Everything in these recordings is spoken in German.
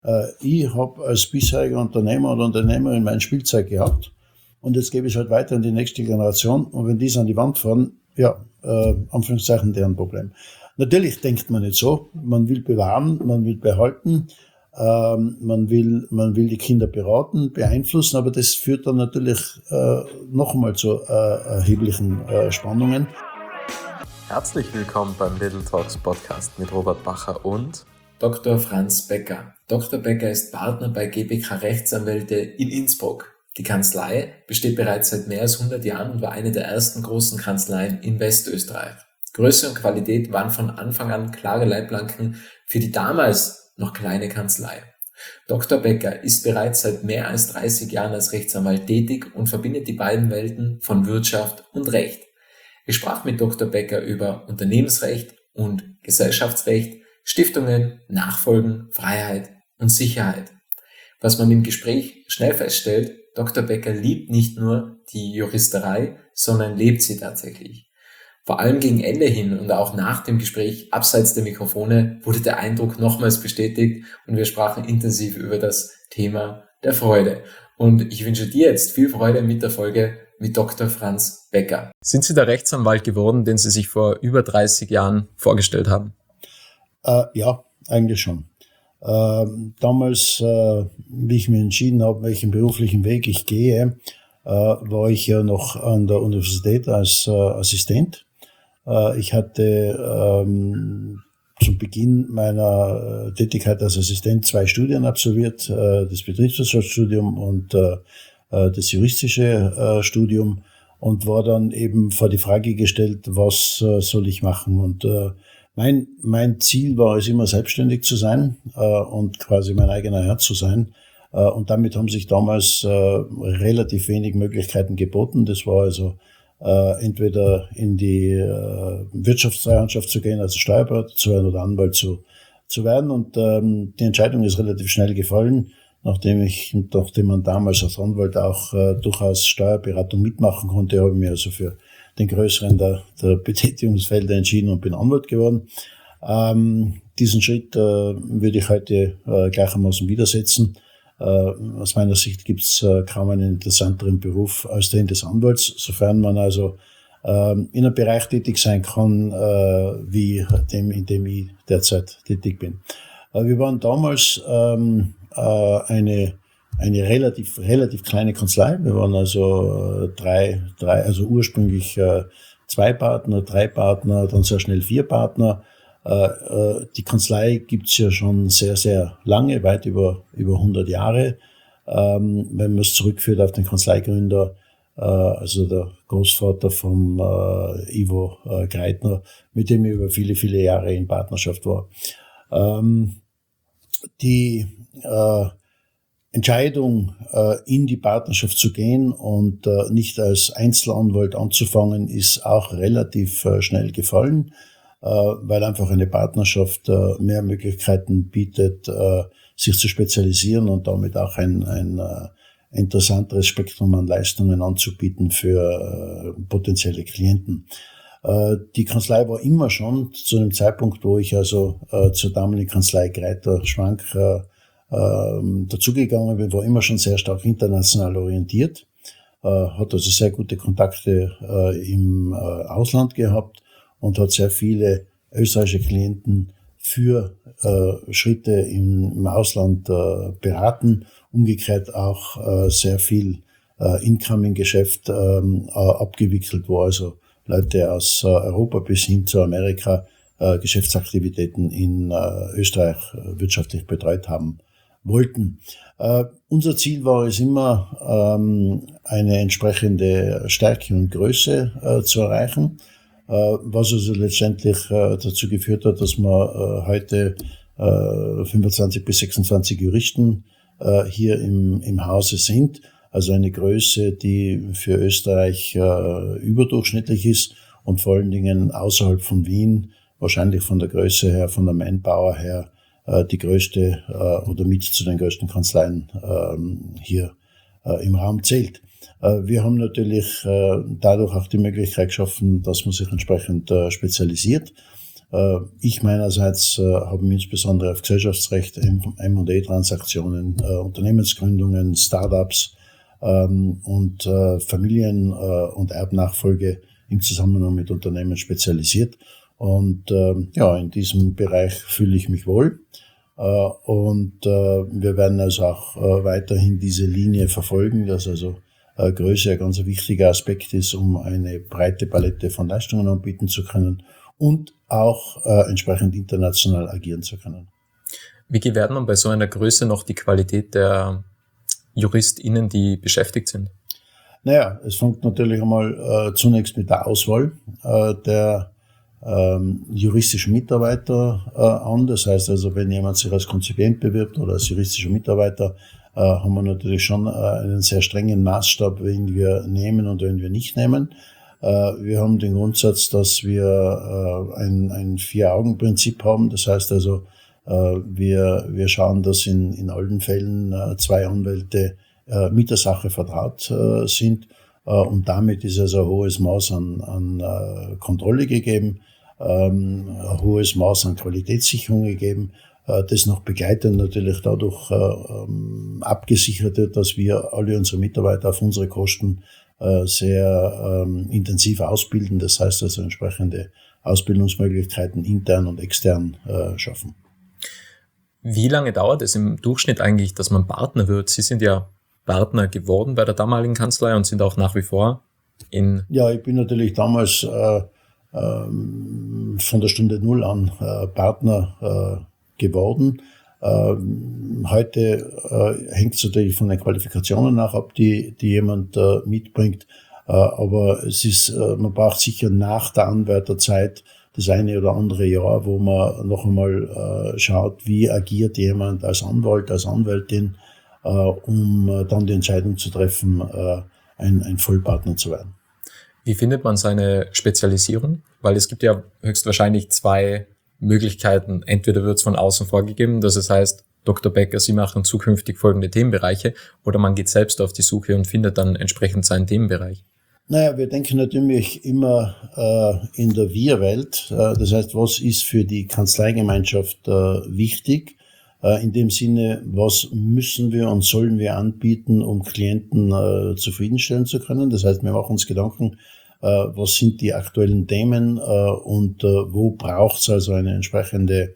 Ich habe als bisheriger Unternehmer oder Unternehmerin mein Spielzeug gehabt und jetzt gebe ich es halt weiter in die nächste Generation und wenn die es an die Wand fahren, ja, Anführungszeichen deren Problem. Natürlich denkt man nicht so, man will bewahren, man will behalten, man will die Kinder beraten, beeinflussen, aber das führt dann natürlich noch einmal zu erheblichen Spannungen. Herzlich willkommen beim Little Talks Podcast mit Robert Bacher und Dr. Franz Becker. Dr. Becker ist Partner bei GBK Rechtsanwälte in Innsbruck. Die Kanzlei besteht bereits seit mehr als 100 Jahren und war eine der ersten großen Kanzleien in Westösterreich. Größe und Qualität waren von Anfang an klare Leitplanken für die damals noch kleine Kanzlei. Dr. Becker ist bereits seit mehr als 30 Jahren als Rechtsanwalt tätig und verbindet die beiden Welten von Wirtschaft und Recht. Ich sprach mit Dr. Becker über Unternehmensrecht und Gesellschaftsrecht, Stiftungen, Nachfolgen, Freiheit und Sicherheit. Was man im Gespräch schnell feststellt, Dr. Becker liebt nicht nur die Juristerei, sondern lebt sie tatsächlich. Vor allem gegen Ende hin und auch nach dem Gespräch abseits der Mikrofone wurde der Eindruck nochmals bestätigt und wir sprachen intensiv über das Thema der Freude. Und ich wünsche dir jetzt viel Freude mit der Folge mit Dr. Franz Becker. Sind Sie der Rechtsanwalt geworden, den Sie sich vor über 30 Jahren vorgestellt haben? Ja, eigentlich schon. Damals, wie ich mich entschieden habe, welchen beruflichen Weg ich gehe, war ich ja noch an der Universität als Assistent. Ich hatte zum Beginn meiner Tätigkeit als Assistent 2 Studien absolviert, das Betriebswirtschaftsstudium und das juristische Studium und war dann eben vor die Frage gestellt, was soll ich machen? Und mein Ziel war es immer, selbstständig zu sein und quasi mein eigener Herr zu sein. Und damit haben sich damals relativ wenig Möglichkeiten geboten. Das war also entweder in die Wirtschaftstreuhandschaft zu gehen, also Steuerberater zu werden oder Anwalt zu werden. Und die Entscheidung ist relativ schnell gefallen, nachdem man damals als Anwalt auch durchaus Steuerberatung mitmachen konnte, habe ich mich also für den größeren der Betätigungsfelder entschieden und bin Anwalt geworden. Diesen Schritt würde ich heute gleichermaßen widersetzen. Aus meiner Sicht gibt es kaum einen interessanteren Beruf als den des Anwalts, sofern man also in einem Bereich tätig sein kann, wie dem, in dem ich derzeit tätig bin. Wir waren damals eine relativ kleine Kanzlei. Wir waren also also ursprünglich 2 Partner, 3 Partner, dann sehr schnell 4 Partner. Die Kanzlei gibt's ja schon sehr, sehr lange, weit über 100 Jahre. Wenn man es zurückführt auf den Kanzleigründer, also der Großvater von Ivo Greitner, mit dem ich über viele, viele Jahre in Partnerschaft war. Die Entscheidung, in die Partnerschaft zu gehen und nicht als Einzelanwalt anzufangen, ist auch relativ schnell gefallen, weil einfach eine Partnerschaft mehr Möglichkeiten bietet, sich zu spezialisieren und damit auch ein interessanteres Spektrum an Leistungen anzubieten für potenzielle Klienten. Die Kanzlei war immer schon zu einem Zeitpunkt, wo ich also zur damaligen Kanzlei Greiter Schwank dazugegangen bin, war immer schon sehr stark international orientiert, hat also sehr gute Kontakte im Ausland gehabt und hat sehr viele österreichische Klienten für Schritte im Ausland beraten, umgekehrt auch sehr viel Incoming-Geschäft abgewickelt, wo also Leute aus Europa bis hin zu Amerika Geschäftsaktivitäten in Österreich wirtschaftlich betreut haben wollten. Unser Ziel war es immer, eine entsprechende Stärke und Größe zu erreichen, was also letztendlich dazu geführt hat, dass wir heute 25 bis 26 Juristen hier im Hause sind. Also eine Größe, die für Österreich überdurchschnittlich ist und vor allen Dingen außerhalb von Wien, wahrscheinlich von der Größe her, von der Manpower her, die größte oder mit zu den größten Kanzleien hier im Raum zählt. Wir haben natürlich dadurch auch die Möglichkeit geschaffen, dass man sich entsprechend spezialisiert. Ich meinerseits habe mich insbesondere auf Gesellschaftsrecht, M&A-Transaktionen, Unternehmensgründungen, Startups und Familien- und Erbnachfolge im Zusammenhang mit Unternehmen spezialisiert. Und in diesem Bereich fühle ich mich wohl. Und wir werden also auch weiterhin diese Linie verfolgen, dass also Größe ein ganz wichtiger Aspekt ist, um eine breite Palette von Leistungen anbieten zu können und auch entsprechend international agieren zu können. Wie gewährt man bei so einer Größe noch die Qualität der JuristInnen, die beschäftigt sind? Naja, es fängt natürlich einmal zunächst mit der Auswahl der juristischen Mitarbeiter an. Das heißt also, wenn jemand sich als Konzipient bewirbt oder als juristischer Mitarbeiter, haben wir natürlich schon einen sehr strengen Maßstab, wen wir nehmen und wen wir nicht nehmen. Wir haben den Grundsatz, dass wir ein Vier-Augen-Prinzip haben. Das heißt also, wir schauen, dass in allen Fällen zwei Anwälte mit der Sache vertraut sind. Und damit ist also ein hohes Maß an Kontrolle gegeben, ein hohes Maß an Qualitätssicherung gegeben, das noch begleitend natürlich dadurch abgesichert wird, dass wir alle unsere Mitarbeiter auf unsere Kosten sehr intensiv ausbilden. Das heißt also entsprechende Ausbildungsmöglichkeiten intern und extern schaffen. Wie lange dauert es im Durchschnitt eigentlich, dass man Partner wird? Sie sind ja Partner geworden bei der damaligen Kanzlei und sind auch nach wie vor in... Ja, ich bin natürlich damals von der Stunde Null an Partner geworden. Heute hängt es natürlich von den Qualifikationen nach ab, die jemand mitbringt. Aber es ist, man braucht sicher nach der Anwärterzeit das eine oder andere Jahr, wo man noch einmal schaut, wie agiert jemand als Anwalt, als Anwältin, um dann die Entscheidung zu treffen, ein Vollpartner zu werden. Wie findet man seine Spezialisierung? Weil es gibt ja höchstwahrscheinlich zwei Möglichkeiten. Entweder wird es von außen vorgegeben, dass es heißt, Dr. Becker, Sie machen zukünftig folgende Themenbereiche, oder man geht selbst auf die Suche und findet dann entsprechend seinen Themenbereich. Naja, wir denken natürlich immer in der Wir-Welt. Das heißt, was ist für die Kanzleigemeinschaft wichtig? In dem Sinne, was müssen wir und sollen wir anbieten, um Klienten zufriedenstellen zu können? Das heißt, wir machen uns Gedanken, was sind die aktuellen Themen und wo braucht es also eine entsprechende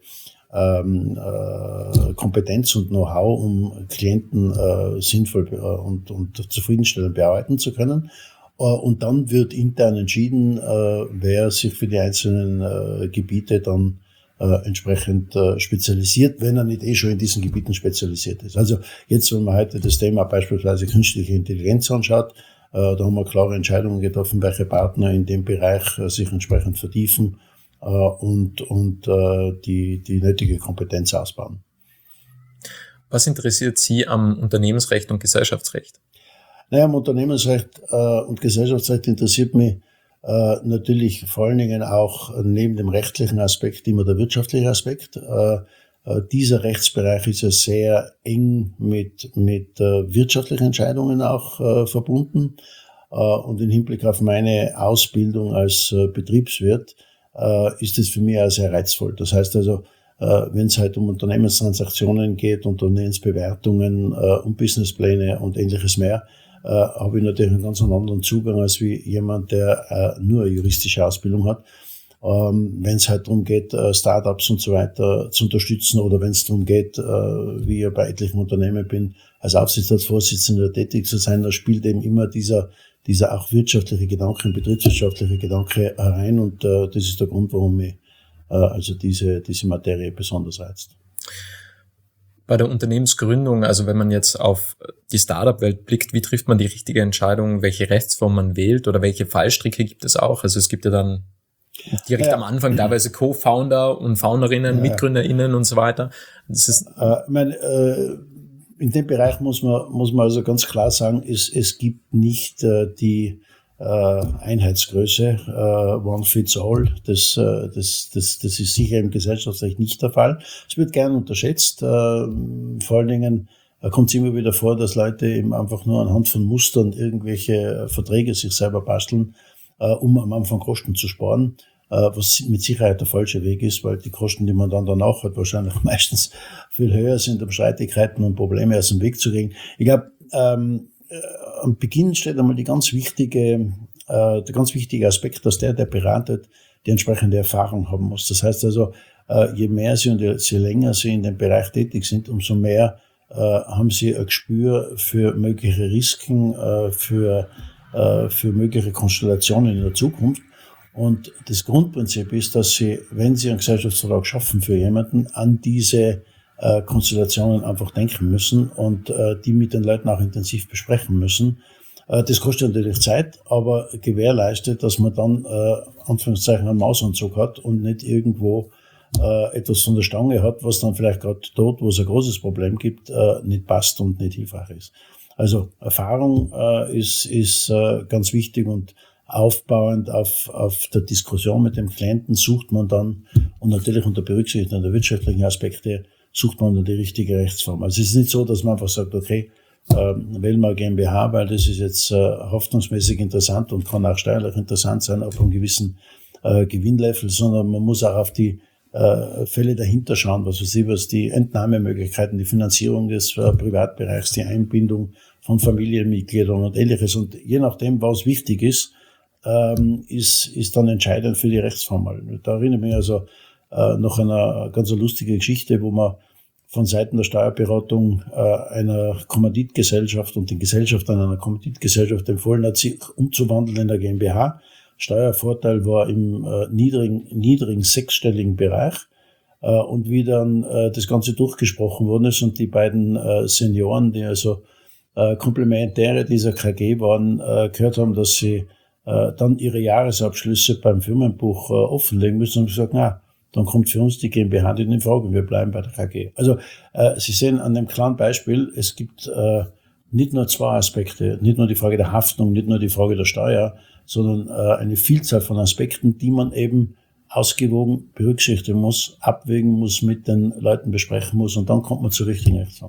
Kompetenz und Know-how, um Klienten sinnvoll und zufriedenstellend bearbeiten zu können. Und dann wird intern entschieden, wer sich für die einzelnen Gebiete dann entsprechend spezialisiert, wenn er nicht schon in diesen Gebieten spezialisiert ist. Also jetzt, wenn man heute das Thema beispielsweise künstliche Intelligenz anschaut, da haben wir klare Entscheidungen getroffen, welche Partner in dem Bereich sich entsprechend vertiefen und die nötige Kompetenz ausbauen. Was interessiert Sie am Unternehmensrecht und Gesellschaftsrecht? Naja, am Unternehmensrecht und Gesellschaftsrecht interessiert mich natürlich vor allen Dingen auch neben dem rechtlichen Aspekt immer der wirtschaftliche Aspekt. Dieser Rechtsbereich ist ja sehr eng mit wirtschaftlichen Entscheidungen auch verbunden. Und im Hinblick auf meine Ausbildung als Betriebswirt ist es für mich auch sehr reizvoll. Das heißt also, wenn es halt um Unternehmenstransaktionen geht, Unternehmensbewertungen, um Businesspläne und ähnliches mehr, habe ich natürlich einen ganz anderen Zugang als wie jemand, der nur eine juristische Ausbildung hat. Wenn es halt darum geht, Startups und so weiter zu unterstützen oder wenn es darum geht, wie ich bei etlichen Unternehmen bin, als Aufsichtsratsvorsitzender tätig zu sein, da spielt eben immer dieser auch wirtschaftliche Gedanke, betriebswirtschaftliche Gedanke rein und das ist der Grund, warum mich also diese Materie besonders reizt. Bei der Unternehmensgründung, also wenn man jetzt auf die Startup-Welt blickt, wie trifft man die richtige Entscheidung, welche Rechtsform man wählt oder welche Fallstricke gibt es auch? Also es gibt ja dann direkt am Anfang teilweise Co-Founder und Founderinnen, MitgründerInnen und so weiter. Das ist in dem Bereich muss man also ganz klar sagen, es gibt nicht die Einheitsgröße, one fits all. Das ist sicher im Gesellschaftsrecht nicht der Fall. Es wird gern unterschätzt. Vor allen Dingen kommt es immer wieder vor, dass Leute eben einfach nur anhand von Mustern irgendwelche Verträge sich selber basteln, um am Anfang Kosten zu sparen. was mit Sicherheit der falsche Weg ist, weil die Kosten, die man dann danach hat, wahrscheinlich meistens viel höher sind, um Streitigkeiten und Probleme aus dem Weg zu kriegen. Ich glaube, am Beginn steht einmal der ganz wichtige Aspekt, dass der beratet, die entsprechende Erfahrung haben muss. Das heißt also, je mehr Sie und je länger Sie in dem Bereich tätig sind, umso mehr haben Sie ein Gespür für mögliche Risiken, für mögliche Konstellationen in der Zukunft. Und das Grundprinzip ist, dass Sie, wenn Sie einen Gesellschaftsvertrag schaffen für jemanden, an diese Konstellationen einfach denken müssen und die mit den Leuten auch intensiv besprechen müssen. Das kostet natürlich Zeit, aber gewährleistet, dass man dann Anführungszeichen einen Mausanzug hat und nicht irgendwo etwas von der Stange hat, was dann vielleicht gerade dort, wo es ein großes Problem gibt, nicht passt und nicht hilfreich ist. Also Erfahrung ist ganz wichtig und aufbauend auf der Diskussion mit dem Klienten sucht man dann, und natürlich unter Berücksichtigung der wirtschaftlichen Aspekte, sucht man dann die richtige Rechtsform. Also es ist nicht so, dass man einfach sagt, okay, wählen wir GmbH, weil das ist jetzt haftungsmäßig interessant und kann auch steuerlich interessant sein ab einem gewissen Gewinnlevel, sondern man muss auch auf die Fälle dahinter schauen, was die Entnahmemöglichkeiten, die Finanzierung des Privatbereichs, die Einbindung von Familienmitgliedern und Ähnliches. Und je nachdem, was wichtig ist, ist dann entscheidend für die Rechtsform. Da erinnere ich mich also noch an eine ganz lustige Geschichte, wo man von Seiten der Steuerberatung einer Kommanditgesellschaft und den Gesellschaftern einer Kommanditgesellschaft empfohlen hat, sich umzuwandeln in der GmbH. Steuervorteil war im niedrigen sechsstelligen Bereich. Und wie dann das Ganze durchgesprochen worden ist und die beiden Senioren, die also Komplementäre dieser KG waren, gehört haben, dass sie dann ihre Jahresabschlüsse beim Firmenbuch offenlegen müssen, und gesagt, na, dann kommt für uns die GmbH nicht in Frage, wir bleiben bei der KG. Also Sie sehen an dem kleinen Beispiel, es gibt nicht nur zwei Aspekte, nicht nur die Frage der Haftung, nicht nur die Frage der Steuer, sondern eine Vielzahl von Aspekten, die man eben ausgewogen berücksichtigen muss, abwägen muss, mit den Leuten besprechen muss, und dann kommt man zur richtigen Rechtsform.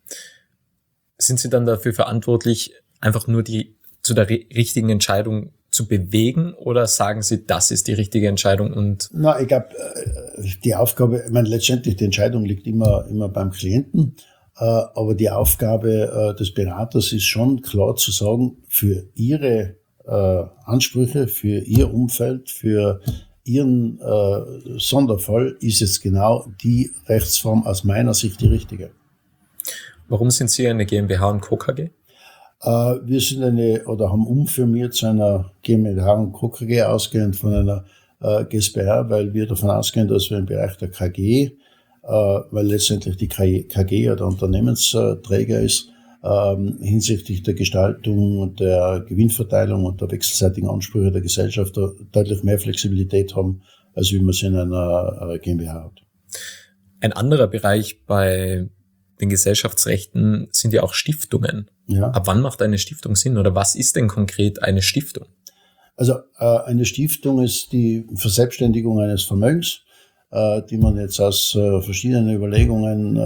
Sind Sie dann dafür verantwortlich, einfach nur zu der richtigen Entscheidung zu bewegen, oder sagen Sie, das ist die richtige Entscheidung? Und na, ich glaube, die Aufgabe, ich meine, letztendlich die Entscheidung liegt immer beim Klienten, aber die Aufgabe des Beraters ist schon klar zu sagen, für Ihre Ansprüche, für Ihr Umfeld, für Ihren Sonderfall ist jetzt genau die Rechtsform aus meiner Sicht die richtige. Warum sind Sie eine GmbH und Co. KG? Wir sind haben umfirmiert zu einer GmbH und Co. KG, ausgehend von einer GSbR, weil wir davon ausgehen, dass wir im Bereich der KG, weil letztendlich die KG ja der Unternehmensträger ist, hinsichtlich der Gestaltung und der Gewinnverteilung und der wechselseitigen Ansprüche der Gesellschaft deutlich mehr Flexibilität haben, als wie man es in einer GmbH hat. Ein anderer Bereich bei den Gesellschaftsrechten sind ja auch Stiftungen. Ja. Ab wann macht eine Stiftung Sinn, oder was ist denn konkret eine Stiftung? Also eine Stiftung ist die Verselbstständigung eines Vermögens, die man jetzt aus verschiedenen Überlegungen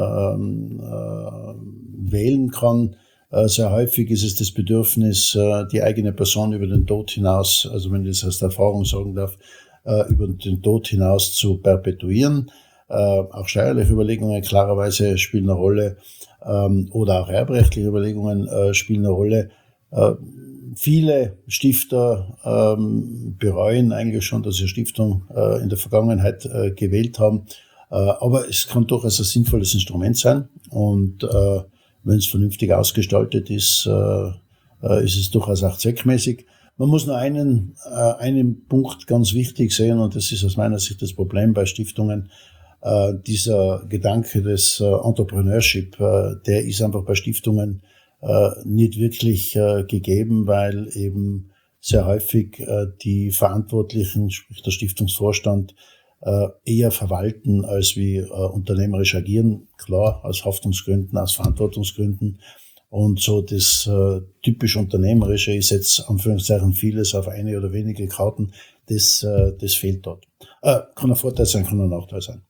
wählen kann. Sehr häufig ist es das Bedürfnis, die eigene Person über den Tod hinaus, also wenn ich das aus der Erfahrung sagen darf, über den Tod hinaus zu perpetuieren. Auch steuerliche Überlegungen klarerweise spielen eine Rolle, oder auch erbrechtliche Überlegungen spielen eine Rolle. Viele Stifter bereuen eigentlich schon, dass sie Stiftung in der Vergangenheit gewählt haben. Aber es kann durchaus ein sinnvolles Instrument sein. Und wenn es vernünftig ausgestaltet ist, ist es durchaus auch zweckmäßig. Man muss nur einen Punkt ganz wichtig sehen, und das ist aus meiner Sicht das Problem bei Stiftungen. Dieser Gedanke des Entrepreneurship, der ist einfach bei Stiftungen nicht wirklich gegeben, weil eben sehr häufig die Verantwortlichen, sprich der Stiftungsvorstand, eher verwalten als wie unternehmerisch agieren, klar, aus Haftungsgründen, aus Verantwortungsgründen. Und so das typisch Unternehmerische ist jetzt Anführungszeichen vieles auf eine oder wenige Karten, das fehlt dort. Kann ein Vorteil sein, kann ein Nachteil sein.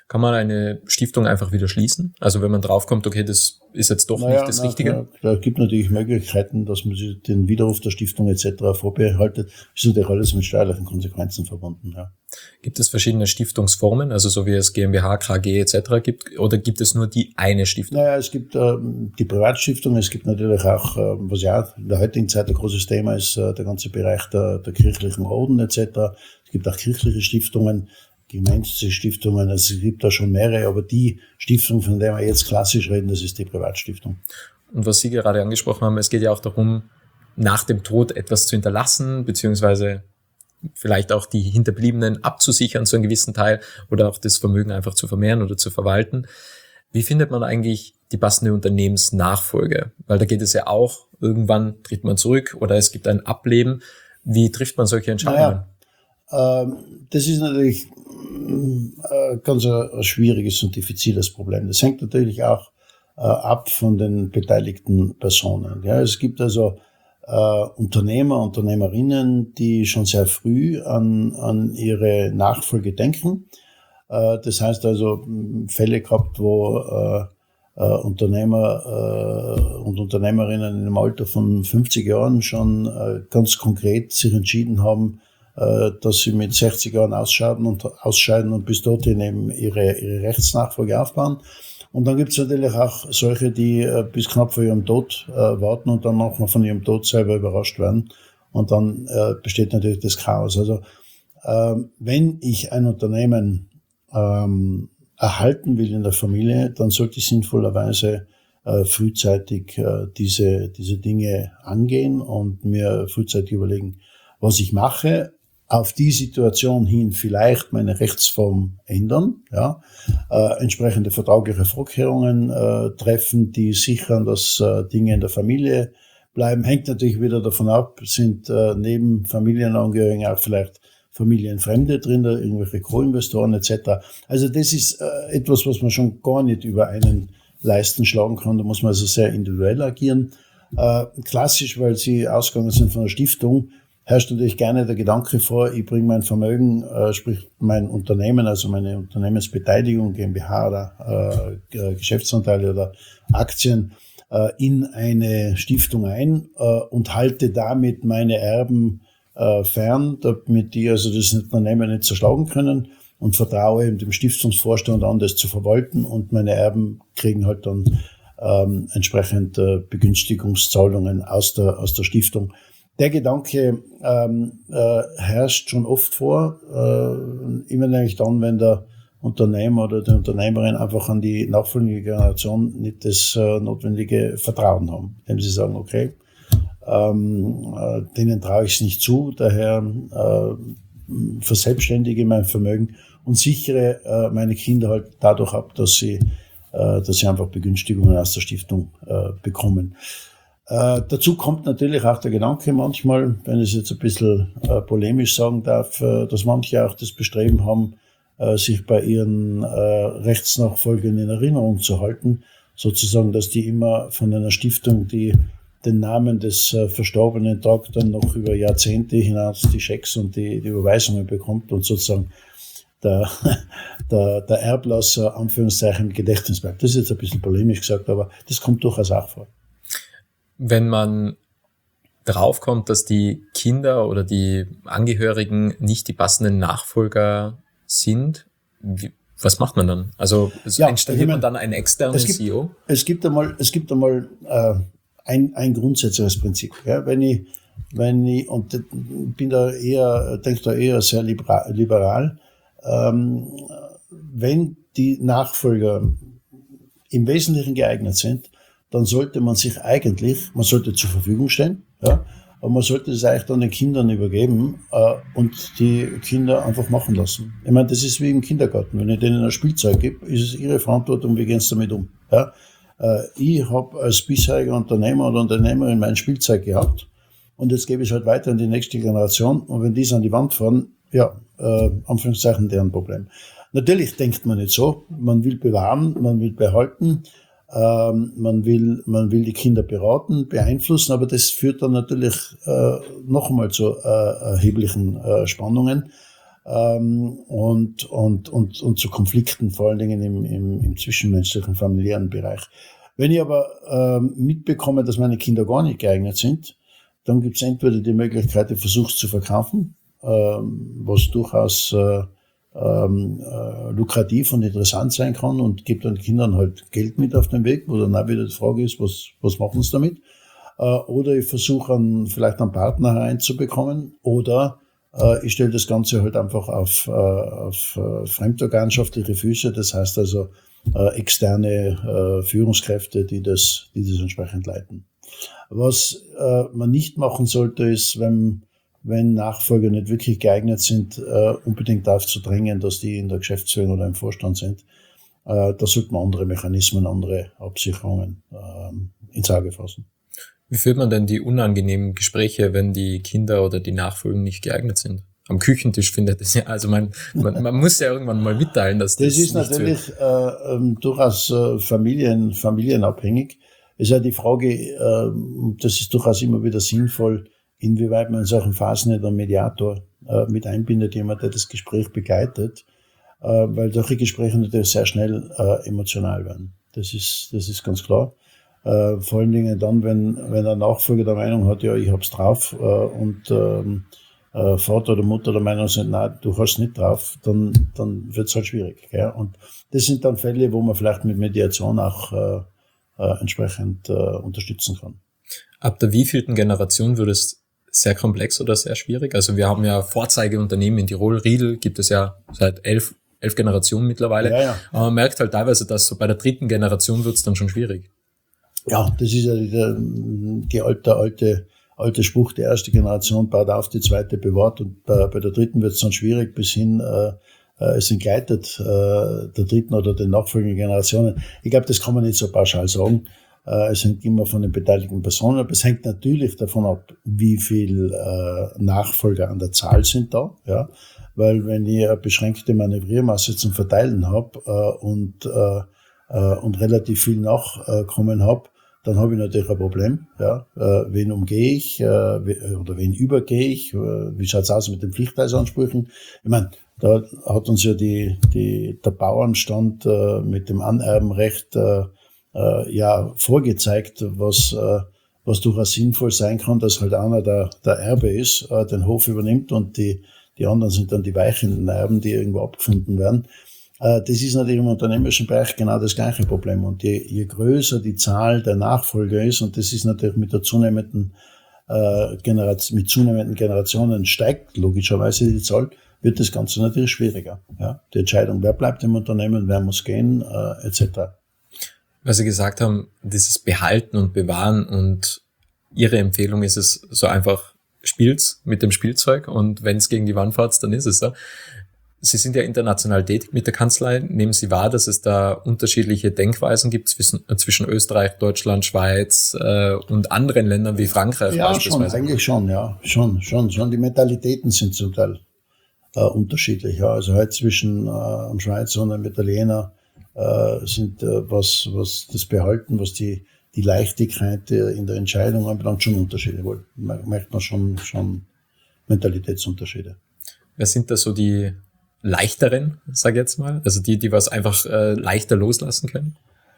Kann man eine Stiftung einfach wieder schließen? Also wenn man draufkommt, okay, das ist jetzt doch nicht das Richtige? Da gibt natürlich Möglichkeiten, dass man sich den Widerruf der Stiftung etc. vorbehaltet. Ist natürlich alles mit steuerlichen Konsequenzen verbunden. Ja. Gibt es verschiedene Stiftungsformen, also so wie es GmbH, KG etc. gibt, oder gibt es nur die eine Stiftung? Naja, es gibt die Privatstiftung, es gibt natürlich auch, was ja in der heutigen Zeit ein großes Thema ist, der ganze Bereich der kirchlichen Orden etc. Es gibt auch kirchliche Stiftungen, gemeinnützige Stiftungen, also es gibt da schon mehrere, aber die Stiftung, von der wir jetzt klassisch reden, das ist die Privatstiftung. Und was Sie gerade angesprochen haben, es geht ja auch darum, nach dem Tod etwas zu hinterlassen, beziehungsweise vielleicht auch die Hinterbliebenen abzusichern zu einem gewissen Teil oder auch das Vermögen einfach zu vermehren oder zu verwalten. Wie findet man eigentlich die passende Unternehmensnachfolge? Weil da geht es ja auch, irgendwann tritt man zurück oder es gibt ein Ableben. Wie trifft man solche Entscheidungen? Das ist natürlich ganz ein schwieriges und diffiziles Problem. Das hängt natürlich auch ab von den beteiligten Personen. Ja, es gibt also Unternehmer, Unternehmerinnen, die schon sehr früh an ihre Nachfolge denken. Das heißt also Fälle gehabt, wo Unternehmer und Unternehmerinnen im Alter von 50 Jahren schon ganz konkret sich entschieden haben, dass sie mit 60 Jahren ausscheiden und bis dorthin eben ihre Rechtsnachfolge aufbauen. Und dann gibt es natürlich auch solche, die bis knapp vor ihrem Tod warten und dann auch noch von ihrem Tod selber überrascht werden. Und dann besteht natürlich das Chaos. Also wenn ich ein Unternehmen erhalten will in der Familie, dann sollte ich sinnvollerweise frühzeitig diese Dinge angehen und mir frühzeitig überlegen, was ich mache. Auf die Situation hin vielleicht meine Rechtsform ändern, ja, entsprechende vertragliche Vorkehrungen treffen, die sichern, dass Dinge in der Familie bleiben. Hängt natürlich wieder davon ab, sind neben Familienangehörigen auch vielleicht Familienfremde drin, irgendwelche Co-Investoren etc. Also das ist etwas, was man schon gar nicht über einen Leisten schlagen kann. Da muss man also sehr individuell agieren. Klassisch, weil Sie ausgegangen sind von einer Stiftung, herrscht natürlich gerne der Gedanke vor, ich bringe mein Vermögen, sprich mein Unternehmen, also meine Unternehmensbeteiligung, GmbH oder Geschäftsanteile oder Aktien, in eine Stiftung ein und halte damit meine Erben fern, damit die also das Unternehmen nicht zerschlagen können und vertraue eben dem Stiftungsvorstand an, das zu verwalten und meine Erben kriegen halt dann entsprechend Begünstigungszahlungen aus der Stiftung. Der Gedanke herrscht schon oft vor, immer eigentlich dann, wenn der Unternehmer oder die Unternehmerin einfach an die nachfolgende Generation nicht das notwendige Vertrauen haben. Indem sie sagen, okay, denen traue ich es nicht zu, daher verselbstständige mein Vermögen und sichere meine Kinder halt dadurch ab, dass sie einfach Begünstigungen aus der Stiftung bekommen. Dazu kommt natürlich auch der Gedanke manchmal, wenn ich es jetzt ein bisschen polemisch sagen darf, dass manche auch das Bestreben haben, sich bei ihren Rechtsnachfolgern in Erinnerung zu halten, sozusagen, dass die immer von einer Stiftung, die den Namen des Verstorbenen tragt, dann noch über Jahrzehnte hinaus die Schecks und die Überweisungen bekommt und sozusagen der Erblasser, Anführungszeichen, im Gedächtnis bleibt. Das ist jetzt ein bisschen polemisch gesagt, aber das kommt durchaus auch vor. Wenn man draufkommt, dass die Kinder oder die Angehörigen nicht die passenden Nachfolger sind, was macht man dann? Also installiert man dann einen externen CEO? Es gibt einmal ein grundsätzliches Prinzip. Ja, wenn ich und bin da denke da eher sehr liberal, wenn die Nachfolger im Wesentlichen geeignet sind, dann sollte man sollte zur Verfügung stellen, ja, aber man sollte es eigentlich dann den Kindern übergeben und die Kinder einfach machen lassen. Ich meine, das ist wie im Kindergarten. Wenn ich denen ein Spielzeug gebe, ist es ihre Verantwortung, wie gehen sie damit um. Ja. Ich habe als bisheriger Unternehmer oder Unternehmerin mein Spielzeug gehabt und jetzt gebe ich es halt weiter an die nächste Generation und wenn die es an die Wand fahren, ja, Anführungszeichen deren Problem. Natürlich denkt man nicht so. Man will bewahren, man will behalten, man will die Kinder beraten, beeinflussen, aber das führt dann natürlich noch einmal zu erheblichen Spannungen. und zu Konflikten, vor allen Dingen im zwischenmenschlichen, familiären Bereich. Wenn ich aber mitbekomme, dass meine Kinder gar nicht geeignet sind, dann gibt es entweder die Möglichkeit, ich versuche es zu verkaufen, was durchaus lukrativ und interessant sein kann und gibt den Kindern halt Geld mit auf den Weg, wo dann auch wieder die Frage ist, was machen sie damit? Oder ich versuche vielleicht einen Partner reinzubekommen oder ich stelle das Ganze halt einfach auf fremdorganschaftliche Füße, das heißt also externe Führungskräfte, die das entsprechend leiten. Was man nicht machen sollte, ist, wenn Nachfolger nicht wirklich geeignet sind, unbedingt darauf zu drängen, dass die in der Geschäftsführung oder im Vorstand sind. Da sollte man andere Mechanismen, andere Absicherungen ins Auge fassen. Wie führt man denn die unangenehmen Gespräche, wenn die Kinder oder die Nachfolger nicht geeignet sind? Am Küchentisch findet es ja, also man muss ja irgendwann mal mitteilen, dass das ist nicht natürlich durchaus familienabhängig. Es ist ja die Frage, das ist durchaus immer wieder sinnvoll, inwieweit man in solchen Phasen nicht einen Mediator mit einbindet, jemand, der das Gespräch begleitet, weil solche Gespräche natürlich sehr schnell emotional werden. Das ist ganz klar. Vor allen Dingen dann, wenn ein Nachfolger der Meinung hat, ja, ich hab's drauf und Vater oder Mutter der Meinung sind, nein, du hast nicht drauf, dann wird's halt schwierig. Gell? Und das sind dann Fälle, wo man vielleicht mit Mediation auch entsprechend unterstützen kann. Ab der wievielten Generation wird es sehr komplex oder sehr schwierig? Also wir haben ja Vorzeigeunternehmen in Tirol, Riedel gibt es ja seit 11 Generationen mittlerweile. Ja. Aber man merkt halt teilweise, dass so bei der 3. Generation wird's dann schon schwierig. Ja, das ist ja die alte Spruch, die erste Generation baut auf, die zweite bewahrt und bei der dritten wird es dann schwierig bis hin, es entgleitet der dritten oder den nachfolgenden Generationen. Ich glaube, das kann man nicht so pauschal sagen. Es hängt immer von den beteiligten Personen ab. Es hängt natürlich davon ab, wie viel Nachfolger an der Zahl sind da. Ja, weil wenn ich eine beschränkte Manövriermasse zum Verteilen habe und relativ viel Nachkommen habe, dann habe ich natürlich ein Problem. Ja, wen umgehe ich oder wen übergehe ich? Wie schaut's aus mit den Pflichtteilsansprüchen? Ich meine, da hat uns ja der Bauernstand mit dem Anerbenrecht vorgezeigt, was durchaus sinnvoll sein kann, dass halt einer der Erbe ist, den Hof übernimmt und die anderen sind dann die weichenden Erben, die irgendwo abgefunden werden. Das ist natürlich im unternehmerischen Bereich genau das gleiche Problem. Und je größer die Zahl der Nachfolger ist, und das ist natürlich mit der zunehmenden Generationen steigt logischerweise die Zahl, wird das Ganze natürlich schwieriger. Ja? Die Entscheidung, wer bleibt im Unternehmen, wer muss gehen, etc. Weil Sie gesagt haben, dieses Behalten und Bewahren und Ihre Empfehlung ist es so einfach, spielt's mit dem Spielzeug und wenn es gegen die Wand fährt, dann ist es so. Sie sind ja international tätig mit der Kanzlei. Nehmen Sie wahr, dass es da unterschiedliche Denkweisen gibt zwischen Österreich, Deutschland, Schweiz und anderen Ländern wie Frankreich beispielsweise? Eigentlich schon, ja. Schon. Die Mentalitäten sind zum Teil unterschiedlich. Ja. Also halt zwischen einem Schweizer und einem Italiener sind was das Behalten, was die Leichtigkeit in der Entscheidung anbelangt, schon Unterschiede. Wohl merkt man schon Mentalitätsunterschiede. Wer sind da so die leichteren, sag ich jetzt mal? Also die was einfach leichter loslassen können?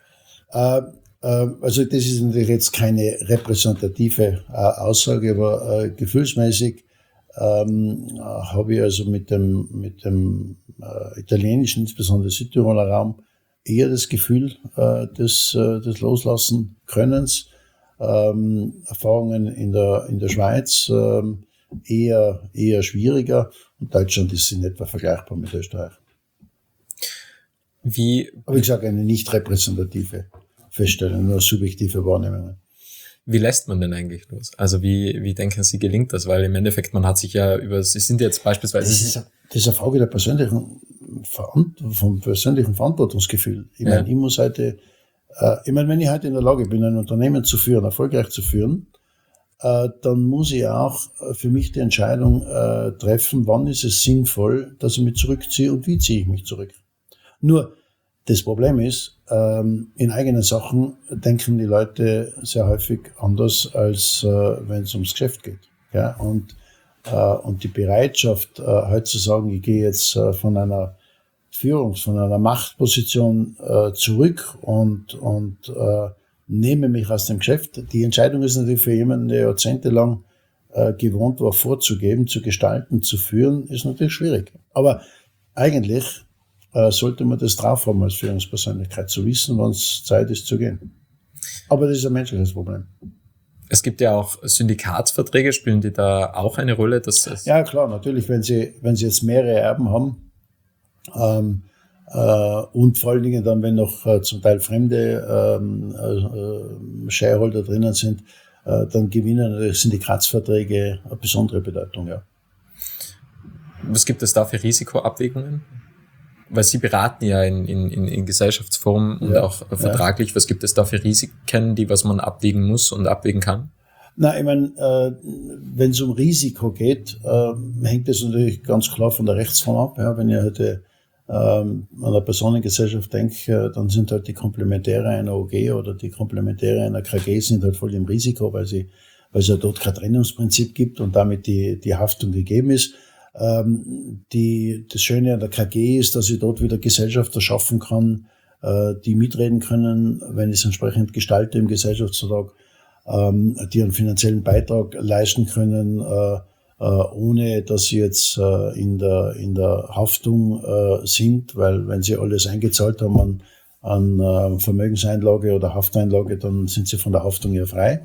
Also das ist natürlich jetzt keine repräsentative Aussage, aber gefühlsmäßig habe ich also mit dem italienischen, insbesondere Südtiroler Raum, eher das Gefühl des Loslassen Könnens. Erfahrungen in der Schweiz eher schwieriger und Deutschland ist in etwa vergleichbar mit Österreich. Aber wie gesagt, eine nicht repräsentative Feststellung, nur subjektive Wahrnehmungen. Wie lässt man denn eigentlich los? Also wie denken Sie, gelingt das? Weil im Endeffekt, man hat sich ja Sie sind jetzt beispielsweise... Das ist eine Frage vom persönlichen Verantwortungsgefühl. Ich meine, wenn ich heute in der Lage bin, ein Unternehmen zu führen, erfolgreich zu führen, dann muss ich auch für mich die Entscheidung treffen, wann ist es sinnvoll, dass ich mich zurückziehe und wie ziehe ich mich zurück. Nur, das Problem ist, in eigenen Sachen denken die Leute sehr häufig anders, als wenn es ums Geschäft geht. Ja? Und und die Bereitschaft, heute zu sagen, ich gehe jetzt von einer von einer Machtposition zurück und nehme mich aus dem Geschäft. Die Entscheidung ist natürlich für jemanden, der jahrzehntelang gewohnt war, vorzugeben, zu gestalten, zu führen, ist natürlich schwierig. Aber eigentlich sollte man das drauf haben als Führungspersönlichkeit, zu wissen, wann es Zeit ist zu gehen. Aber das ist ein menschliches Problem. Es gibt ja auch Syndikatsverträge, spielen die da auch eine Rolle? Ja, klar, natürlich, wenn Sie jetzt mehrere Erben haben, und vor allen Dingen dann, wenn noch zum Teil fremde Shareholder drinnen sind, dann gewinnen natürlich Syndikatsverträge eine besondere Bedeutung, ja. Was gibt es da für Risikoabwägungen? Weil Sie beraten ja in Gesellschaftsform und auch vertraglich. Was gibt es da für Risiken, was man abwägen muss und abwägen kann? Na, ich meine, wenn es um Risiko geht, hängt das natürlich ganz klar von der Rechtsform ab. Ja, wenn ich heute an eine Personengesellschaft denke, dann sind halt die Komplementäre einer OG oder die Komplementäre einer KG sind halt voll im Risiko, weil es ja dort kein Trennungsprinzip gibt und damit die Haftung gegeben ist. Das Schöne an der KG ist, dass ich dort wieder Gesellschafter schaffen kann, die mitreden können, wenn ich es entsprechend gestalte im Gesellschaftsvertrag, die einen finanziellen Beitrag leisten können, ohne dass sie jetzt in der Haftung sind, weil wenn sie alles eingezahlt haben an Vermögenseinlage oder Hafteinlage, dann sind sie von der Haftung ja frei.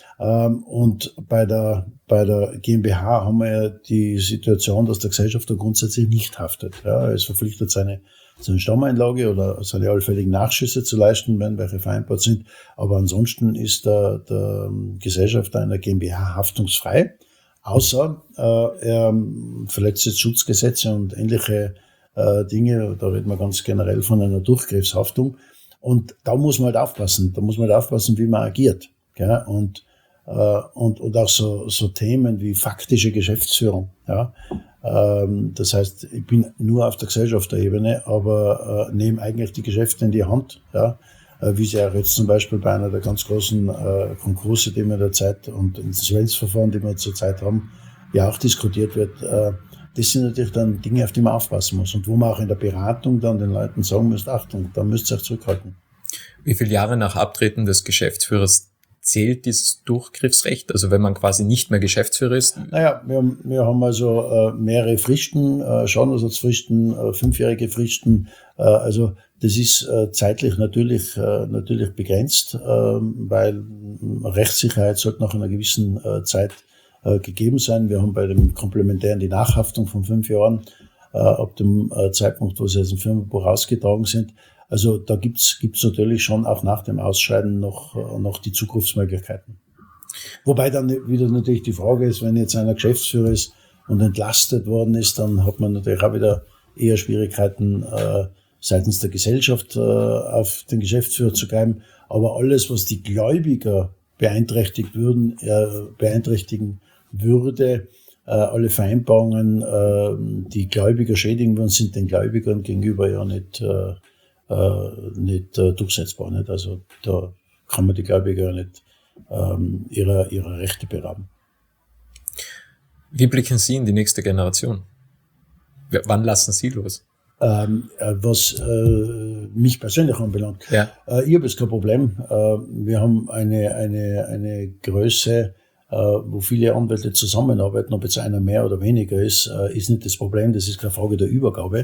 Und bei der GmbH haben wir ja die Situation, dass der Gesellschafter grundsätzlich nicht haftet. Ja, er ist verpflichtet, seine Stammeinlage oder seine allfälligen Nachschüsse zu leisten, wenn welche vereinbart sind. Aber ansonsten ist der Gesellschafter einer GmbH haftungsfrei, außer er verletzt jetzt Schutzgesetze und ähnliche Dinge. Da reden wir ganz generell von einer Durchgriffshaftung. Und da muss man halt aufpassen. Da muss man halt aufpassen, wie man agiert. Gell? Und auch so Themen wie faktische Geschäftsführung. Ja? Das heißt, ich bin nur auf der Gesellschafterebene, aber nehme eigentlich die Geschäfte in die Hand, ja? Wie sie auch jetzt zum Beispiel bei einer der ganz großen Konkurse, die wir derzeit und Insolvenzverfahren, die wir zurzeit haben, ja auch diskutiert wird. Das sind natürlich dann Dinge, auf die man aufpassen muss und wo man auch in der Beratung dann den Leuten sagen muss, Achtung, da müsst ihr euch zurückhalten. Wie viele Jahre nach Abtreten des Geschäftsführers zählt dieses Durchgriffsrecht? Also wenn man quasi nicht mehr Geschäftsführer ist? Naja, wir haben also mehrere Fristen, Schadenersatzfristen, 5-jährige Fristen. Also das ist zeitlich natürlich begrenzt, weil Rechtssicherheit sollte nach einer gewissen Zeit gegeben sein. Wir haben bei dem Komplementären die Nachhaftung von 5 Jahren ab dem Zeitpunkt, wo sie aus dem Firmenbuch ausgetragen sind. Also da gibt's natürlich schon auch nach dem Ausscheiden noch die Zugriffsmöglichkeiten. Wobei dann wieder natürlich die Frage ist, wenn jetzt einer Geschäftsführer ist und entlastet worden ist, dann hat man natürlich auch wieder eher Schwierigkeiten seitens der Gesellschaft auf den Geschäftsführer zu greifen. Aber alles, was die Gläubiger beeinträchtigen würde, alle Vereinbarungen, die Gläubiger schädigen würden, sind den Gläubigern gegenüber ja nicht durchsetzbar. Nicht? Also da kann man die Gläubiger nicht ihrer Rechte berauben. Wie blicken Sie in die nächste Generation? Wann lassen Sie los? Was mich persönlich anbelangt. Ja. Ich habe jetzt kein Problem. Wir haben eine Größe, wo viele Anwälte zusammenarbeiten, ob jetzt einer mehr oder weniger ist nicht das Problem. Das ist keine Frage der Übergabe.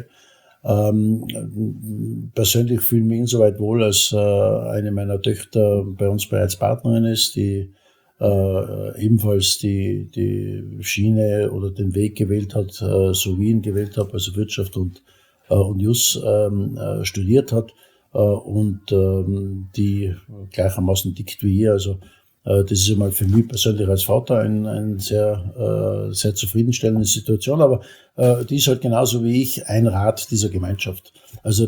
Persönlich fühle ich mich insoweit wohl, als eine meiner Töchter bei uns bereits Partnerin ist, die ebenfalls die Schiene oder den Weg gewählt hat, so wie ich ihn gewählt habe, also Wirtschaft und Jus studiert hat und die gleichermaßen dickt wie ihr. Also das ist einmal für mich persönlich als Vater eine sehr, sehr zufriedenstellende Situation, aber die ist halt genauso wie ich ein Rad dieser Gemeinschaft. Also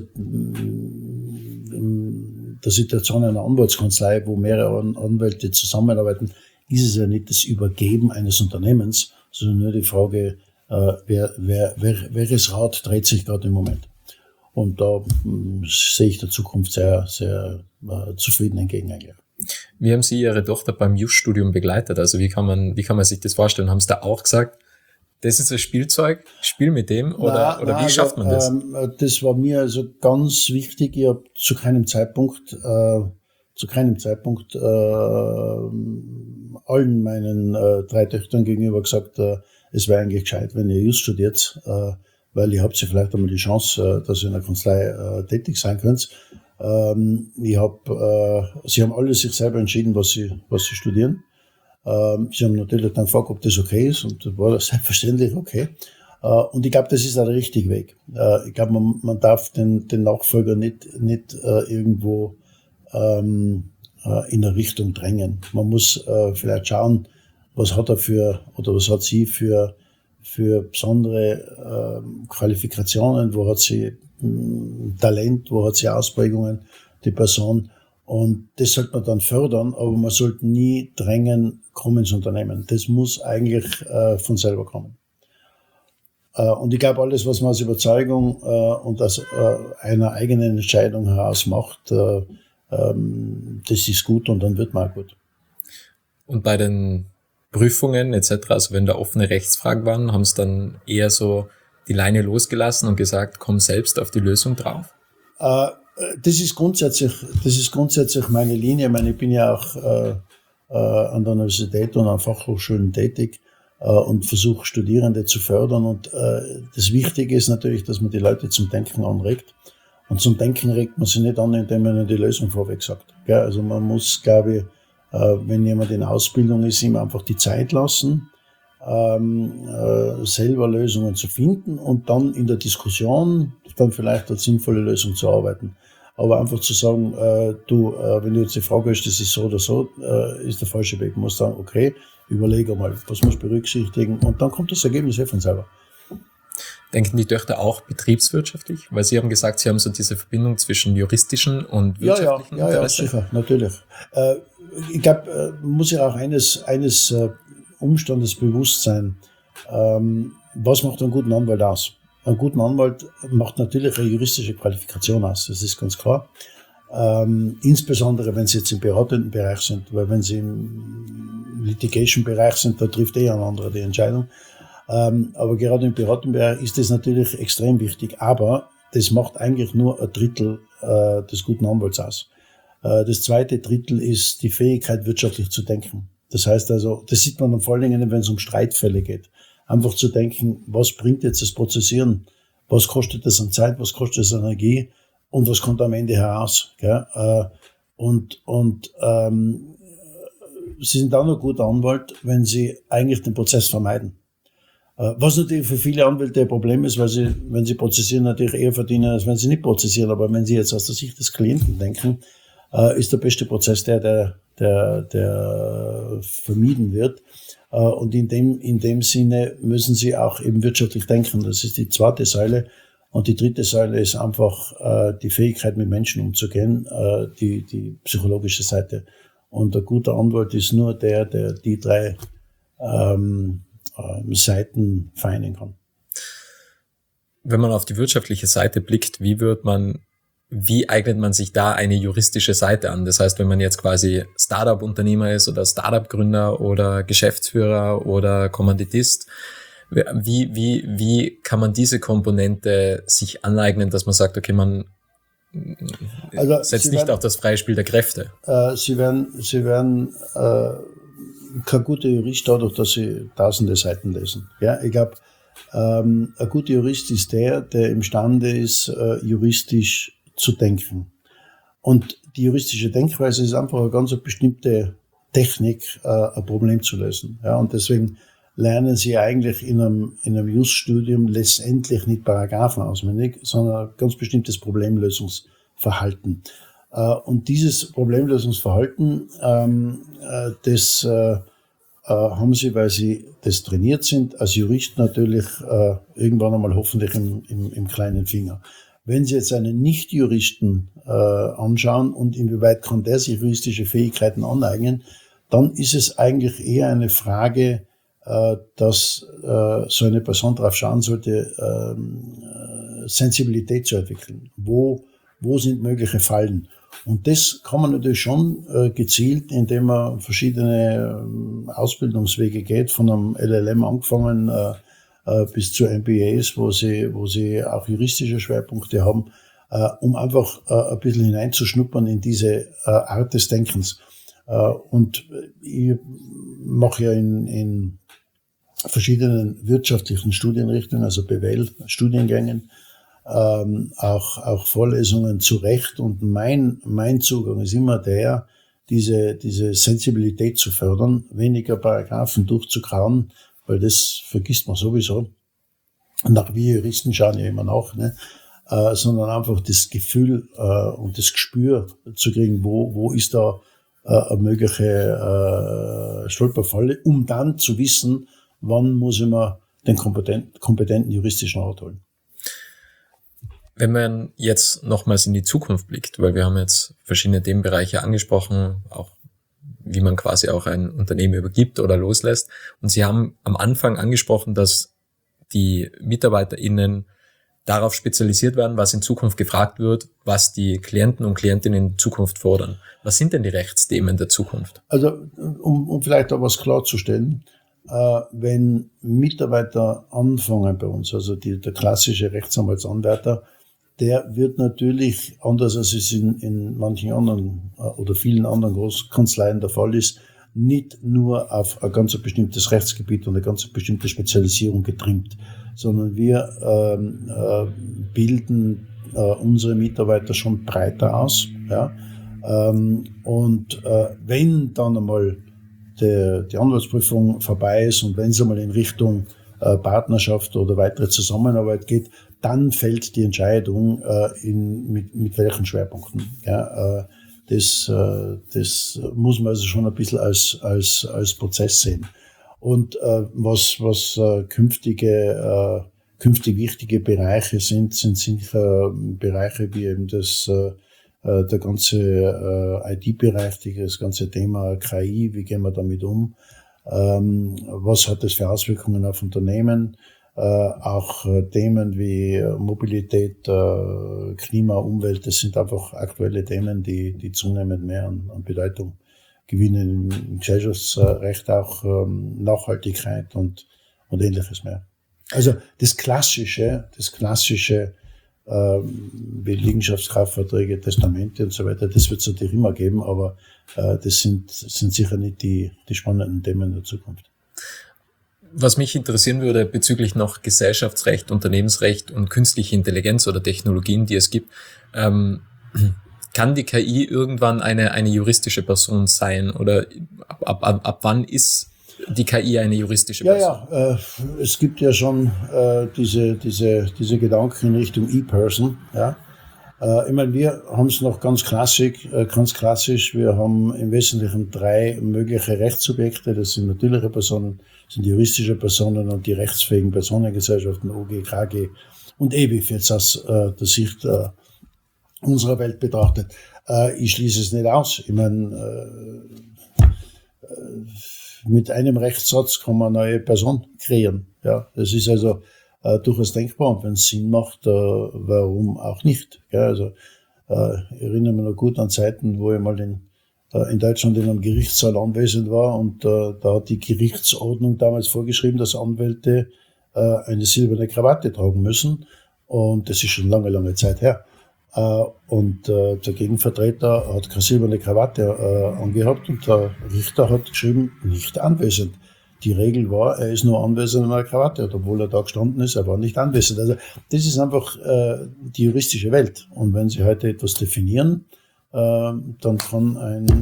in der Situation einer Anwaltskanzlei, wo mehrere Anwälte zusammenarbeiten, ist es ja nicht das Übergeben eines Unternehmens, sondern nur die Frage, welches Rad dreht sich gerade im Moment. Und da sehe ich der Zukunft sehr, sehr zufrieden entgegen eigentlich. Wie haben Sie Ihre Tochter beim Jus-Studium begleitet? Also wie kann man sich das vorstellen? Haben Sie da auch gesagt, das ist ein Spielzeug, spiel mit dem oder wie schafft man das? Das war mir also ganz wichtig. Ich habe zu keinem Zeitpunkt allen meinen 3 Töchtern gegenüber gesagt, es wäre eigentlich gescheit, wenn ihr Just studiert, weil ihr habt ja vielleicht einmal die Chance, dass ihr in der Kanzlei tätig sein könnt. Sie haben alle sich selber entschieden, was sie studieren. Sie haben natürlich dann gefragt, ob das okay ist, und das war selbstverständlich okay. Und ich glaube, das ist auch der richtige Weg. Ich glaube, man darf den Nachfolger nicht irgendwo in eine Richtung drängen. Man muss vielleicht schauen, was hat sie für besondere Qualifikationen, wo hat sie Talent, wo hat sie Ausprägungen, die Person. Und das sollte man dann fördern, aber man sollte nie drängen, komm ins Unternehmen. Das muss eigentlich von selber kommen. Und ich glaube, alles, was man aus Überzeugung und aus einer eigenen Entscheidung heraus macht, das ist gut, und dann wird man auch gut. Und bei den Prüfungen etc., also wenn da offene Rechtsfragen waren, haben sie dann eher so die Leine losgelassen und gesagt, komm selbst auf die Lösung drauf? Das ist grundsätzlich meine Linie. Ich meine, ich bin ja auch an der Universität und an Fachhochschulen tätig und versuche, Studierende zu fördern. Und das Wichtige ist natürlich, dass man die Leute zum Denken anregt. Und zum Denken regt man sie nicht an, indem man ihnen die Lösung vorweg sagt. Ja, also man muss, glaube ich, wenn jemand in Ausbildung ist, ihm einfach die Zeit lassen, selber Lösungen zu finden und dann in der Diskussion dann vielleicht eine sinnvolle Lösung zu arbeiten. Aber einfach zu sagen, wenn du jetzt die Frage hast, das ist so oder so, ist der falsche Weg. Man muss sagen, okay, überlege mal, was muss berücksichtigen, und dann kommt das Ergebnis von selber. Denken die Töchter auch betriebswirtschaftlich? Weil Sie haben gesagt, Sie haben so diese Verbindung zwischen juristischen und wirtschaftlichen Interessen. Ja, sicher, natürlich. Ich glaube, muss ja auch eines Umstandes bewusst sein. Was macht einen guten Anwalt aus? Ein guter Anwalt macht natürlich eine juristische Qualifikation aus, das ist ganz klar. Insbesondere, wenn Sie jetzt im beratenden Bereich sind, weil wenn Sie im Litigation-Bereich sind, da trifft ein anderer die Entscheidung. Aber gerade im beratenden Bereich ist das natürlich extrem wichtig, aber das macht eigentlich nur 1/3 des guten Anwalts aus. Das zweite Drittel ist die Fähigkeit, wirtschaftlich zu denken. Das heißt also, das sieht man vor allen Dingen, wenn es um Streitfälle geht. Einfach zu denken, was bringt jetzt das Prozessieren? Was kostet das an Zeit? Was kostet das an Energie? Und was kommt am Ende heraus? Gell? Sie sind dann ein guter Anwalt, wenn Sie eigentlich den Prozess vermeiden. Was natürlich für viele Anwälte ein Problem ist, weil sie, wenn sie prozessieren, natürlich eher verdienen, als wenn sie nicht prozessieren. Aber wenn Sie jetzt aus der Sicht des Klienten denken, ist der beste Prozess der vermieden wird. Und in dem Sinne müssen Sie auch eben wirtschaftlich denken. Das ist die zweite Säule. Und die dritte Säule ist einfach die Fähigkeit, mit Menschen umzugehen, die psychologische Seite. Und ein guter Anwalt ist nur der die 3 Seiten vereinen kann. Wenn man auf die wirtschaftliche Seite blickt, wie eignet man sich da eine juristische Seite an? Das heißt, wenn man jetzt quasi Startup-Unternehmer ist oder Startup-Gründer oder Geschäftsführer oder Kommanditist, wie kann man diese Komponente sich aneignen, dass man sagt, okay, man setzt nicht auf das freie Spiel der Kräfte? Sie werden kein guter Jurist dadurch, dass Sie tausende Seiten lesen. Ja, ich glaube, ein guter Jurist ist der imstande ist, juristisch zu denken. Und die juristische Denkweise ist einfach eine ganz bestimmte Technik, ein Problem zu lösen. Ja, und deswegen lernen Sie eigentlich in einem Juststudium letztendlich nicht Paragraphen auswendig, sondern ein ganz bestimmtes Problemlösungsverhalten. Und dieses Problemlösungsverhalten, das haben Sie, weil Sie das trainiert sind, als Jurist natürlich irgendwann einmal hoffentlich im kleinen Finger. Wenn Sie jetzt einen Nicht-Juristen anschauen und inwieweit kann der sich juristische Fähigkeiten aneignen, dann ist es eigentlich eher eine Frage, dass so eine Person darauf schauen sollte, Sensibilität zu entwickeln. Wo sind mögliche Fallen? Und das kann man natürlich schon gezielt, indem man verschiedene Ausbildungswege geht, von einem LLM angefangen bis zu MBAs, wo sie auch juristische Schwerpunkte haben, um einfach ein bisschen hineinzuschnuppern in diese Art des Denkens. Und ich mache ja in verschiedenen wirtschaftlichen Studienrichtungen, also BWL-Studiengängen, auch Vorlesungen zu Recht. Und mein Zugang ist immer der, diese Sensibilität zu fördern, weniger Paragraphen durchzukauen, weil das vergisst man sowieso. Und auch wir Juristen schauen ja immer nach, ne? Sondern einfach das Gefühl und das Gespür zu kriegen, wo ist da eine mögliche Stolperfalle, um dann zu wissen, wann muss ich mir den kompetenten juristischen Rat holen. Wenn man jetzt nochmals in die Zukunft blickt, weil wir haben jetzt verschiedene Themenbereiche angesprochen, auch wie man quasi auch ein Unternehmen übergibt oder loslässt. Und Sie haben am Anfang angesprochen, dass die MitarbeiterInnen darauf spezialisiert werden, was in Zukunft gefragt wird, was die Klienten und Klientinnen in Zukunft fordern. Was sind denn die Rechtsthemen der Zukunft? Also, um vielleicht auch was klarzustellen, wenn Mitarbeiter anfangen bei uns, also der klassische Rechtsanwaltsanwärter, der wird natürlich, anders als es in manchen anderen oder vielen anderen Großkanzleien der Fall ist, nicht nur auf ein ganz bestimmtes Rechtsgebiet und eine ganz bestimmte Spezialisierung getrimmt, sondern wir bilden unsere Mitarbeiter schon breiter aus. Ja? Und wenn dann einmal die Anwaltsprüfung vorbei ist und wenn es einmal in Richtung Partnerschaft oder weitere Zusammenarbeit geht, dann fällt die Entscheidung mit welchen Schwerpunkten. Ja, das muss man also schon ein bisschen als Prozess sehen. Und was künftig wichtige Bereiche sind sicher Bereiche wie eben der ganze IT-Bereich, das ganze Thema KI, wie gehen wir damit um? Was hat das für Auswirkungen auf Unternehmen? Auch Themen wie Mobilität, Klima, Umwelt, das sind einfach aktuelle Themen, die zunehmend mehr an Bedeutung gewinnen im Gesellschaftsrecht, auch Nachhaltigkeit und Ähnliches mehr. Also das klassische wie Liegenschaftskaufverträge, Testamente und so weiter, das wird es natürlich immer geben, aber das sind sicher nicht die spannenden Themen der Zukunft. Was mich interessieren würde bezüglich noch Gesellschaftsrecht, Unternehmensrecht und künstliche Intelligenz oder Technologien, die es gibt, kann die KI irgendwann eine juristische Person sein oder ab wann ist die KI eine juristische Person? Ja, es gibt ja schon diese Gedanken in Richtung E-Person. Ja. Ich meine, wir haben es noch ganz klassisch. Wir haben im Wesentlichen 3 mögliche Rechtssubjekte. Das sind natürliche Personen, sind juristische Personen und die rechtsfähigen Personengesellschaften, OG, KG und EBIF jetzt aus der Sicht unserer Welt betrachtet. Ich schließe es nicht aus. Ich meine, mit einem Rechtssatz kann man eine neue Person kreieren. Ja, das ist also durchaus denkbar. Und wenn es Sinn macht, warum auch nicht? Ja, also ich erinnere mich noch gut an Zeiten, wo ich mal in Deutschland in einem Gerichtssaal anwesend war und da hat die Gerichtsordnung damals vorgeschrieben, dass Anwälte eine silberne Krawatte tragen müssen. Und das ist schon lange Zeit her. Und der Gegenvertreter hat keine silberne Krawatte angehabt und der Richter hat geschrieben, nicht anwesend. Die Regel war, er ist nur anwesend, wenn er eine Krawatte hat, obwohl er da gestanden ist, er war nicht anwesend. Also das ist einfach die juristische Welt. Und wenn Sie heute etwas definieren, dann kann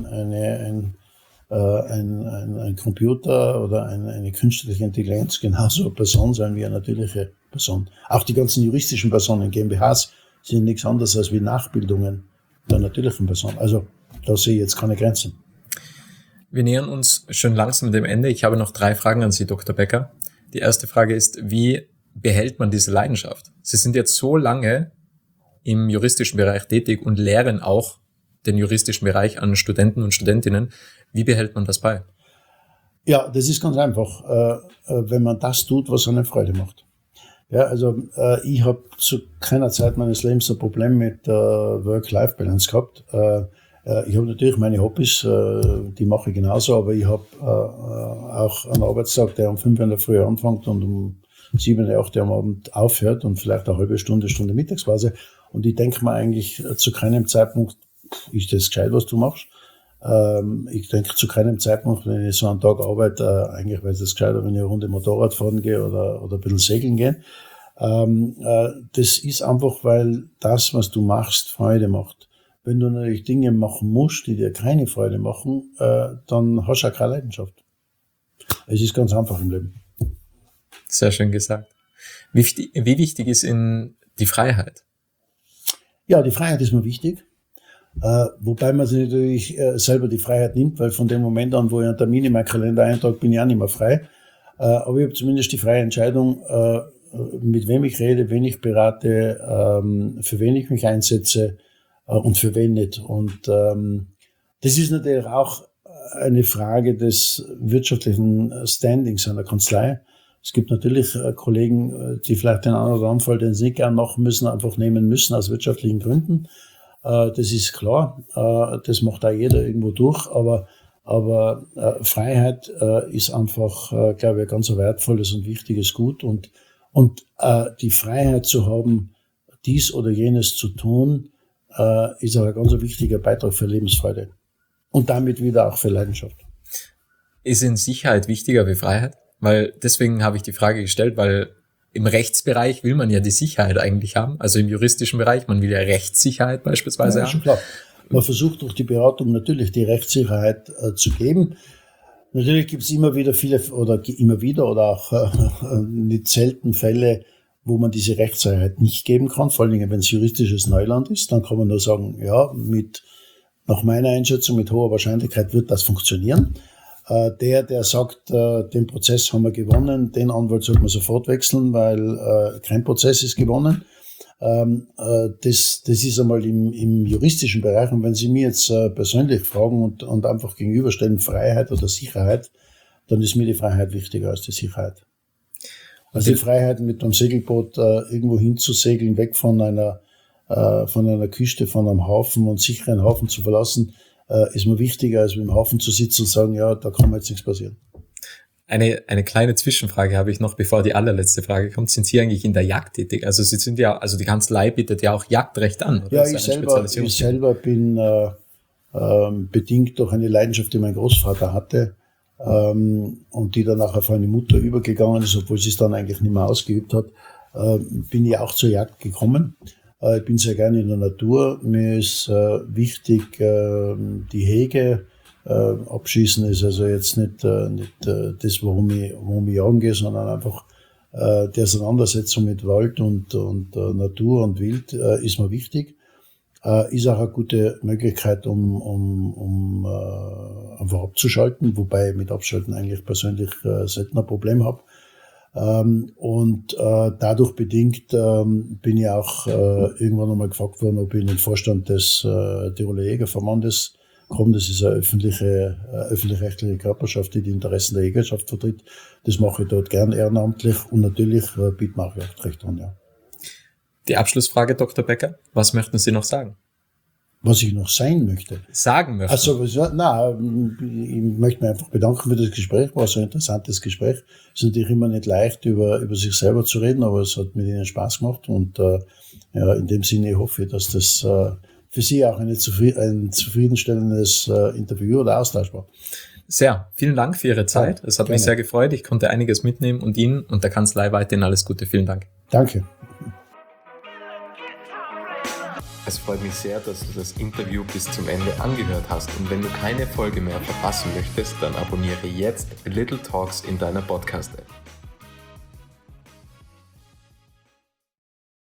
ein Computer oder eine künstliche Intelligenz genauso eine Person sein wie eine natürliche Person. Auch die ganzen juristischen Personen, GmbHs, sind nichts anderes als wie Nachbildungen der natürlichen Person. Also da sehe ich jetzt keine Grenzen. Wir nähern uns schon langsam dem Ende. Ich habe noch 3 Fragen an Sie, Dr. Becker. Die erste Frage ist, wie behält man diese Leidenschaft? Sie sind jetzt so lange im juristischen Bereich tätig und lehren auch den juristischen Bereich an Studenten und Studentinnen. Wie behält man das bei? Ja, das ist ganz einfach, wenn man das tut, was eine Freude macht. Ja, also ich habe zu keiner Zeit meines Lebens ein Problem mit Work-Life-Balance gehabt. Ich habe natürlich meine Hobbys, die mache ich genauso, aber ich habe auch einen Arbeitstag, der um 5 in der Früh anfängt und um 7, 8 am Abend aufhört und vielleicht eine halbe Stunde Mittagspause. Und ich denke mir eigentlich zu keinem Zeitpunkt, ist das gescheit, was du machst? Ich denke zu keinem Zeitpunkt, wenn ich so einen Tag arbeite, eigentlich wäre es gescheiter, wenn ich eine Runde Motorrad fahren gehe oder ein bisschen segeln gehe. Das ist einfach, weil das, was du machst, Freude macht. Wenn du natürlich Dinge machen musst, die dir keine Freude machen, dann hast du auch keine Leidenschaft. Es ist ganz einfach im Leben. Sehr schön gesagt. Wie wichtig ist Ihnen die Freiheit? Ja, die Freiheit ist mir wichtig. Wobei man sich natürlich selber die Freiheit nimmt, weil von dem Moment an, wo ich einen Termin in meinen Kalender eintrage, bin ich auch nicht mehr frei. Aber ich habe zumindest die freie Entscheidung, mit wem ich rede, wen ich berate, für wen ich mich einsetze und für wen nicht. Und das ist natürlich auch eine Frage des wirtschaftlichen Standings einer Kanzlei. Es gibt natürlich Kollegen, die vielleicht den einen oder anderen Fall, den sie nicht gern machen müssen, einfach nehmen müssen aus wirtschaftlichen Gründen. Das ist klar, das macht auch jeder irgendwo durch, aber Freiheit ist einfach, glaube ich, ein ganz wertvolles und wichtiges Gut und die Freiheit zu haben, dies oder jenes zu tun, ist auch ein ganz wichtiger Beitrag für Lebensfreude und damit wieder auch für Leidenschaft. Ist Ihnen Sicherheit wichtiger wie Freiheit? Weil deswegen habe ich die Frage gestellt, weil im Rechtsbereich will man ja die Sicherheit eigentlich haben, also im juristischen Bereich, man will ja Rechtssicherheit beispielsweise haben. Schon klar. Man versucht durch die Beratung natürlich die Rechtssicherheit zu geben. Natürlich gibt es immer wieder oder auch nicht selten Fälle, wo man diese Rechtssicherheit nicht geben kann, vor allen Dingen, wenn es juristisches Neuland ist, dann kann man nur sagen, ja, nach meiner Einschätzung mit hoher Wahrscheinlichkeit wird das funktionieren. Der sagt, den Prozess haben wir gewonnen, den Anwalt sollte man sofort wechseln, weil kein Prozess ist gewonnen. Das ist einmal im juristischen Bereich. Und wenn Sie mir jetzt persönlich fragen und einfach gegenüberstellen, Freiheit oder Sicherheit, dann ist mir die Freiheit wichtiger als die Sicherheit. Also die Freiheit, mit einem Segelboot irgendwo hinzusegeln, weg von einer Küste, von einem Hafen und sicheren Hafen zu verlassen, ist mir wichtiger, als im Hafen zu sitzen und sagen, ja, da kann mir jetzt nichts passieren. Eine kleine Zwischenfrage habe ich noch, bevor die allerletzte Frage kommt. Sind Sie eigentlich in der Jagd tätig? Also Sie sind ja, also die Kanzlei bietet ja auch Jagdrecht an, oder? Ja, ich selber bin bedingt durch eine Leidenschaft, die mein Großvater hatte, und die dann auch auf eine Mutter übergegangen ist, obwohl sie es dann eigentlich nicht mehr ausgeübt hat, bin ich auch zur Jagd gekommen. Ich bin sehr gerne in der Natur. Mir ist wichtig, die Hege. Abschießen ist also jetzt nicht das, worum ich jagen gehe, sondern einfach die Auseinandersetzung mit Wald und Natur und Wild ist mir wichtig. Ist auch eine gute Möglichkeit, um einfach abzuschalten, wobei ich mit Abschalten eigentlich persönlich selten ein Problem habe. Und dadurch bedingt bin ich auch irgendwann einmal gefragt worden, ob ich in den Vorstand des Tiroler Jägerverbandes komme. Das ist eine öffentlich-rechtliche Körperschaft, die Interessen der Jägerschaft vertritt. Das mache ich dort gern ehrenamtlich und natürlich biete ich auch Jagdrecht an, ja. Die Abschlussfrage, Dr. Becker, was möchten Sie noch sagen? Was ich noch sein möchte? Sagen möchte. Also, ich möchte mich einfach bedanken für das Gespräch. War so ein interessantes Gespräch. Es ist natürlich immer nicht leicht, über sich selber zu reden, aber es hat mit Ihnen Spaß gemacht und ja, in dem Sinne hoffe ich, dass das für Sie auch ein zufriedenstellendes Interview oder Austausch war. Sehr. Vielen Dank für Ihre Zeit. Es hat mich sehr gefreut. Ich konnte einiges mitnehmen und Ihnen und der Kanzlei weiterhin alles Gute. Vielen Dank. Danke. Es freut mich sehr, dass du das Interview bis zum Ende angehört hast und wenn du keine Folge mehr verpassen möchtest, dann abonniere jetzt Little Talks in deiner Podcast-App.